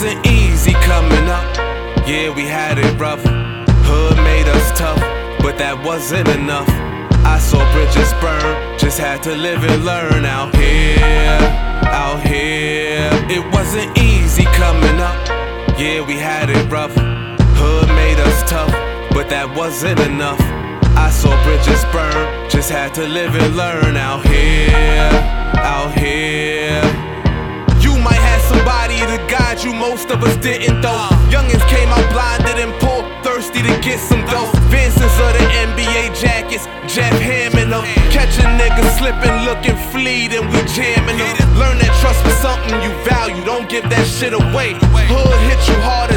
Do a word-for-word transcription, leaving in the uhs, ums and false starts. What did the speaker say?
wasn't easy coming up. Yeah, we had it rough. Hood made us tough, but that wasn't enough. I saw bridges burn, just had to live and learn out here, out here. It wasn't easy coming up. Yeah, we had it rough. Hood made us tough, but that wasn't enough. I saw bridges burn, just had to live and learn out here, out here. You might have somebody to guide you, most of us didn't though. Youngins came out blinded and poor, thirsty to get some dough. Vincents of the N B A jackets, Jeff Hammond them. Catch a nigga slipping, looking fleet, and we jamming them. Learn that trust for something you value, don't give that shit away. Hood hit you hard